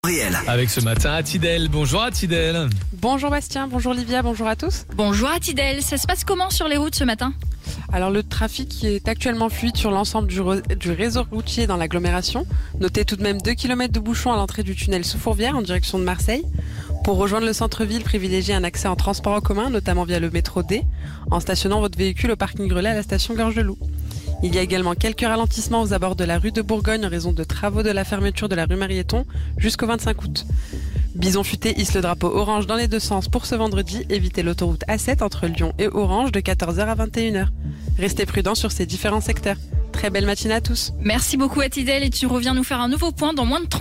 Réel. Avec ce matin Atidel. Bonjour Atidel. Bonjour Bastien, bonjour Livia, bonjour à tous. Bonjour Atidel, ça se passe comment sur les routes ce matin ? Alors le trafic est actuellement fluide sur l'ensemble du réseau routier dans l'agglomération. Notez tout de même 2 km de bouchons à l'entrée du tunnel sous Fourvière en direction de Marseille. Pour rejoindre le centre-ville, privilégiez un accès en transport en commun, notamment via le métro D, en stationnant votre véhicule au parking Relais à la station Gorge de Loup. Il y a également quelques ralentissements aux abords de la rue de Bourgogne en raison de travaux de la fermeture de la rue Mariéton jusqu'au 25 août. Bison Futé hisse le drapeau orange dans les deux sens pour ce vendredi. Évitez l'autoroute A7 entre Lyon et Orange de 14h à 21h. Restez prudents sur ces différents secteurs. Très belle matinée à tous. Merci beaucoup Atidel et tu reviens nous faire un nouveau point dans moins de 30